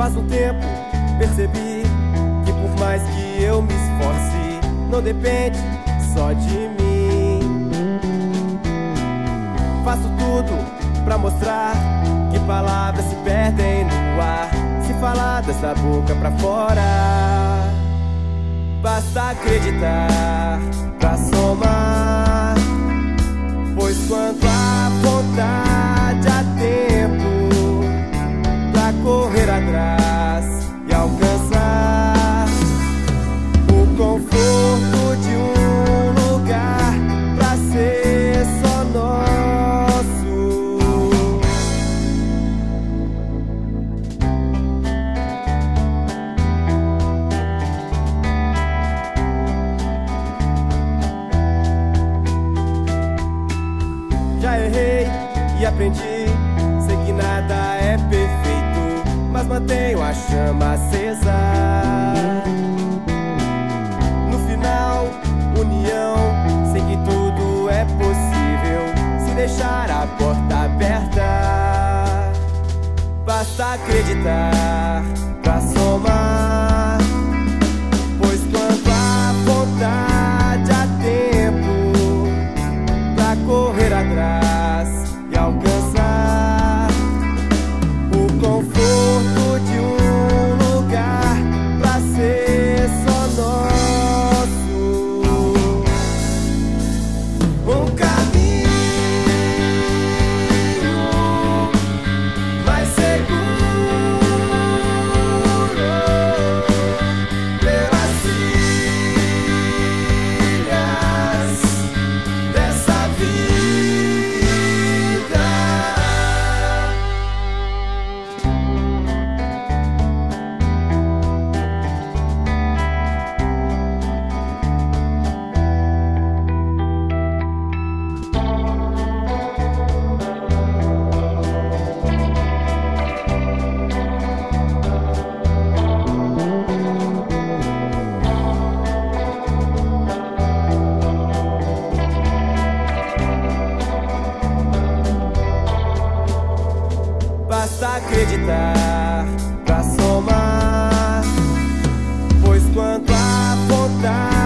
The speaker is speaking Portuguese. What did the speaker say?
Faz um tempo percebi que por mais que eu me esforce, não depende só de mim. Faço tudo pra mostrar que palavras se perdem no ar, se faladas da boca pra fora. Basta acreditar pra somar, pois quanto à vontade há tempo pra correr atrás e alcançar o conforto de um lugar pra ser só nosso. Já errei e aprendi, sei que nada é perfeito, mas mantenho a chama acesa. No final, união, sei que tudo é possível se deixar a porta aberta. Basta acreditar pra somar, pois quanto à vontade há tempo pra correr atrás e alcançar o conforto de um lugar pra ser só nosso. Um caminho mais seguro pelas trilhas dessa vida. Basta acreditar pra somar, pois quanto à vontade